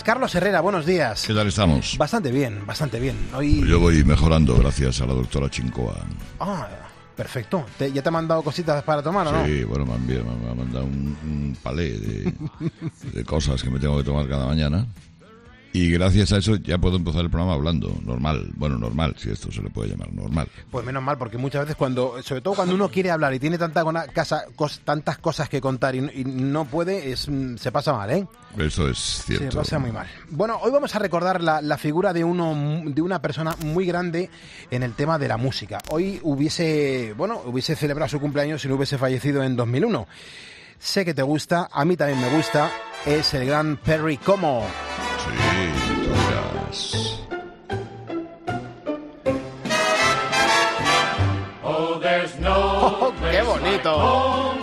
Carlos Herrera, buenos días. ¿Qué tal estamos? Bastante bien, bastante bien. Hoy... Yo voy mejorando gracias a la doctora Chincoa. Ah, perfecto. ¿Ya te ha mandado cositas para tomar o no? Sí, bueno, me ha mandado un palé de cosas que me tengo que tomar cada mañana. Y gracias a eso ya puedo empezar el programa hablando, normal, si esto se le puede llamar normal. Pues menos mal, porque muchas veces sobre todo cuando uno quiere hablar y tiene tantas cosas que contar y no puede, se pasa mal, ¿eh? Eso es cierto. Se pasa muy mal. Bueno, hoy vamos a recordar la figura de una persona muy grande en el tema de la música. Hoy hubiese celebrado su cumpleaños si no hubiese fallecido en 2001. Sé que te gusta, a mí también me gusta, es el gran Perry Como. Sí, gracias. Oh, ¡qué bonito!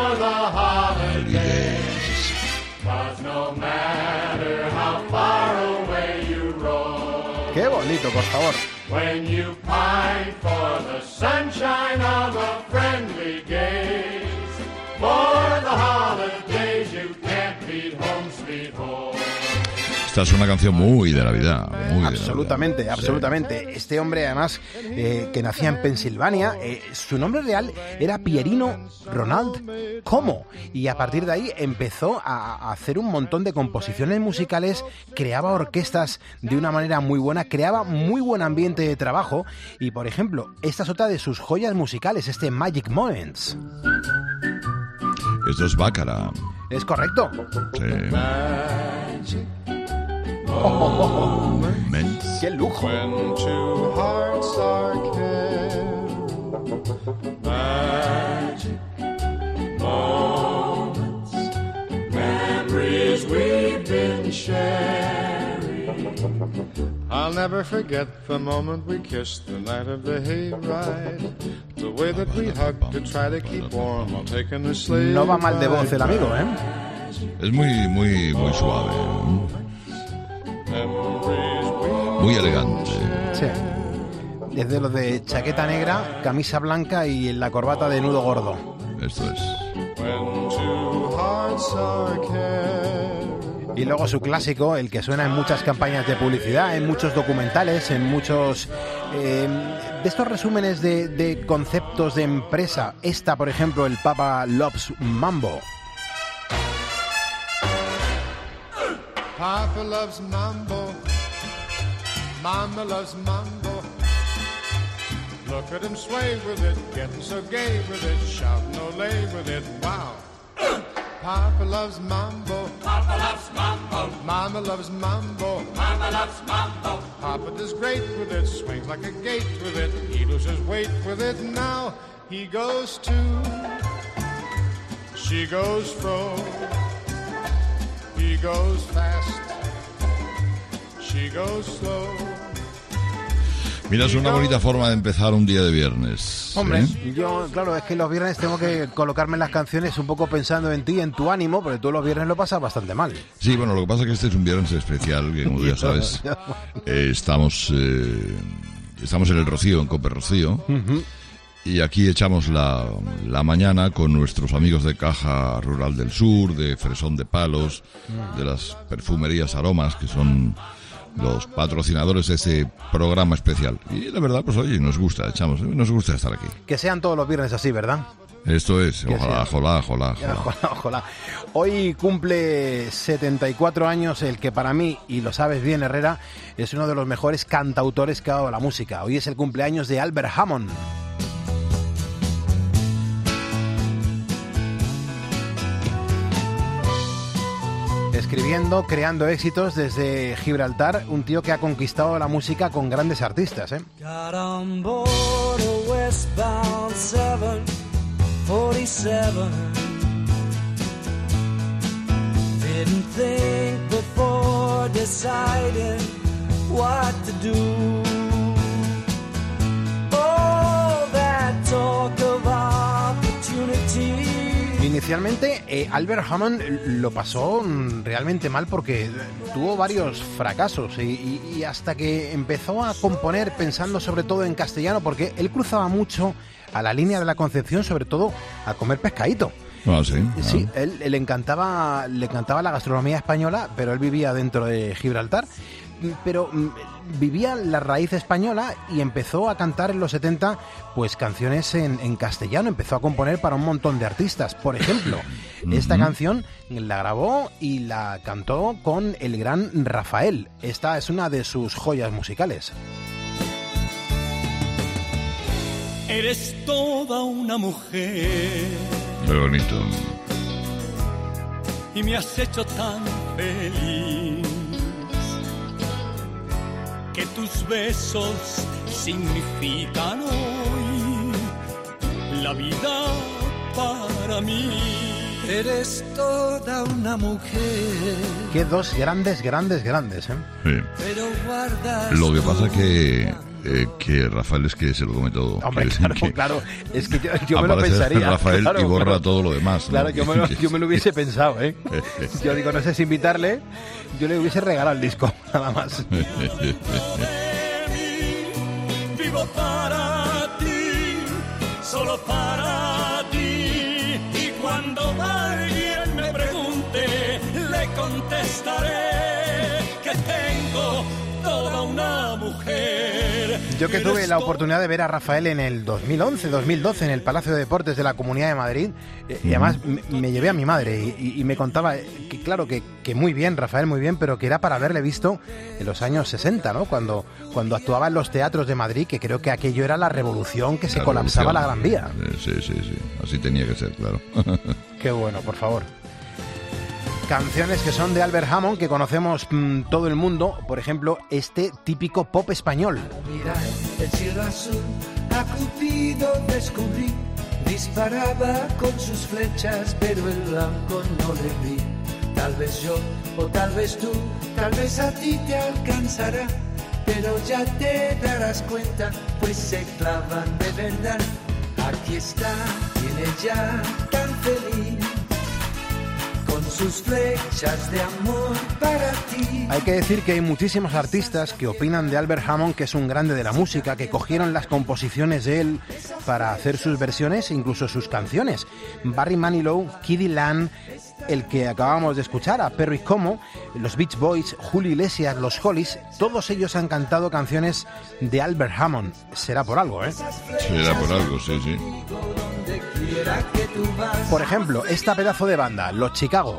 ¡Qué bonito, por favor! When you pine for the sunshine of a friendly gaze, for the holidays you can't beat home, sweet home. Esta es una canción muy de Navidad. Absolutamente. Sí. Este hombre, además, que nacía en Pensilvania, su nombre real era Pierino Ronald Como. Y a partir de ahí empezó a hacer un montón de composiciones musicales, creaba orquestas de una manera muy buena, creaba muy buen ambiente de trabajo. Y, por ejemplo, esta es otra de sus joyas musicales, este Magic Moments. Esto es Bácara. ¿Es correcto? Sí. ¡Qué lujo! When two hearts are caring, magic moments, memories we've been sharing. I'll never forget the moment we kissed the night of the hayride, the way that we hugged to try to keep warm while taking the sleigh. No va mal de voz el amigo, ¿eh? Es muy suave. Muy elegante. Sí. Es de los de chaqueta negra, camisa blanca y la corbata de nudo gordo. Esto es. Y luego su clásico, el que suena en muchas campañas de publicidad, en muchos documentales, en muchos de estos resúmenes de conceptos de empresa. Esta, por ejemplo, el Papa Loves Mambo. Papa loves mambo, Mama loves mambo. Look at him sway with it, getting so gay with it, shouting Olay with it, wow. Papa loves mambo, Papa loves mambo. Mama loves mambo, Mama loves mambo. Papa does great with it, swings like a gate with it, he loses weight with it. Now he goes to, she goes fro. He goes fast, she goes slow. Mira, es una bonita forma de empezar un día de viernes. Hombre, yo, claro, es que los viernes tengo que colocarme las canciones un poco pensando en ti, en tu ánimo, porque tú los viernes lo pasas bastante mal. Sí, bueno, lo que pasa es que este es un viernes especial, que como ya sabes, estamos en el Rocío, en Cope Rocío. Uh-huh. Y aquí echamos la mañana con nuestros amigos de Caja Rural del Sur, de Fresón de Palos, de las perfumerías Aromas, que son los patrocinadores de ese programa especial. Y la verdad, pues oye, nos gusta estar aquí. Que sean todos los viernes así, ¿verdad? Esto es, ojalá. Hoy cumple 74 años el que para mí, y lo sabes bien, Herrera, es uno de los mejores cantautores que ha dado la música. Hoy es el cumpleaños de Albert Hammond. Escribiendo, creando éxitos desde Gibraltar, un tío que ha conquistado la música con grandes artistas, ¿eh? Got on board a westbound 747. Didn't think before deciding what to do. Oh, that talk of opportunity. Inicialmente, Albert Hammond lo pasó realmente mal porque tuvo varios fracasos y hasta que empezó a componer pensando sobre todo en castellano, porque él cruzaba mucho a la línea de la Concepción, sobre todo a comer pescadito. Ah, sí. Sí, él le encantaba la gastronomía española, pero él vivía dentro de Gibraltar. Pero vivía la raíz española y empezó a cantar en los 70 pues canciones en castellano, empezó a componer para un montón de artistas. Por ejemplo, esta canción la grabó y la cantó con el gran Rafael. Esta es una de sus joyas musicales. Eres toda una mujer. Muy bonito. Y me has hecho tan feliz que tus besos significan hoy la vida para mí. Eres toda una mujer. Qué dos grandes, ¿eh? Sí. Pero guardas. Lo que pasa que Rafael es que se lo come todo. Hombre, claro. Es que yo me lo aparece pensaría. Rafael claro, y borra todo lo demás, ¿no? Claro, yo me lo hubiese pensado, ¿eh? Yo digo, no sé si invitarle, yo le hubiese regalado el disco, nada más. Vivo para ti, solo para ti. Y cuando alguien me pregunte, le contestaré que tengo toda una mujer. Yo que tuve la oportunidad de ver a Rafael en el 2011-2012 en el Palacio de Deportes de la Comunidad de Madrid, y además me llevé a mi madre y me contaba que claro, que muy bien, Rafael, muy bien, pero que era para haberle visto en los años 60, ¿no? Cuando actuaba en los teatros de Madrid, que creo que aquello era la revolución, que se colapsaba la Gran Vía. Sí, así tenía que ser, claro. Qué bueno, por favor. Canciones que son de Albert Hammond, que conocemos todo el mundo, por ejemplo, este típico pop español. Mira el cielo azul, a Cupido descubrí, disparaba con sus flechas, pero el blanco no le vi. Tal vez yo, o tal vez tú, tal vez a ti te alcanzará, pero ya te darás cuenta, pues se clavan de verdad. Aquí está, viene ya tan feliz, con sus flechas de amor para ti. Hay que decir que hay muchísimos artistas que opinan de Albert Hammond que es un grande de la música, que cogieron las composiciones de él para hacer sus versiones e incluso sus canciones. Barry Manilow, Kiddy Lang, el que acabamos de escuchar, a Perry Como, los Beach Boys, Julio Iglesias, los Hollies, todos ellos han cantado canciones de Albert Hammond. Será por algo, ¿eh? Será por algo, sí. Por ejemplo, esta pedazo de banda, los Chicago.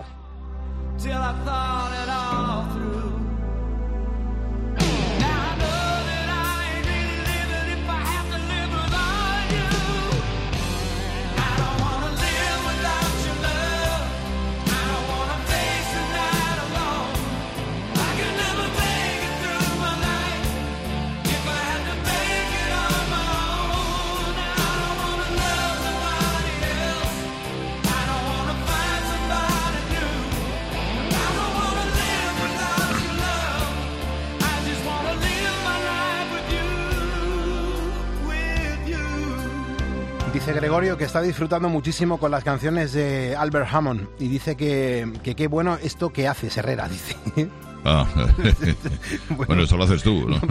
Dice Gregorio que está disfrutando muchísimo con las canciones de Albert Hammond y dice que qué bueno esto que hace Herrera, dice. Ah, bueno, esto lo haces tú, ¿no?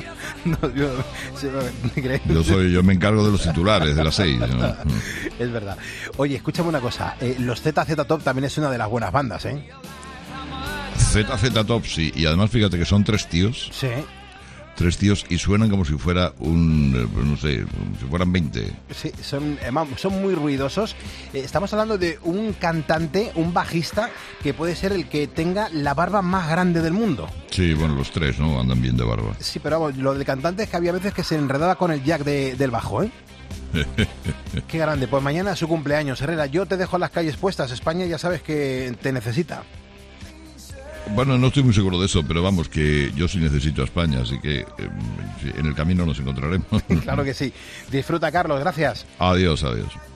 Yo me encargo de los titulares de las 6, ¿no? Es verdad. Oye, escúchame una cosa, los ZZ Top también es una de las buenas bandas, ¿eh? ZZ Top, sí, y además fíjate que son 3 tíos. Sí. 3 tíos y suenan como si fuera no sé, como si fueran 20. Sí, son muy ruidosos. Estamos hablando de un cantante, un bajista, que puede ser el que tenga la barba más grande del mundo. Sí, bueno, los 3, ¿no? Andan bien de barba. Sí, pero vamos, lo del cantante es que había veces que se enredaba con el jack del bajo, ¿eh? Qué grande. Pues mañana es su cumpleaños, Herrera. Yo te dejo las calles puestas. España ya sabes que te necesita. Bueno, no estoy muy seguro de eso, pero vamos, que yo sí necesito a España, así que en el camino nos encontraremos. Claro que sí. Disfruta, Carlos, gracias. Adiós.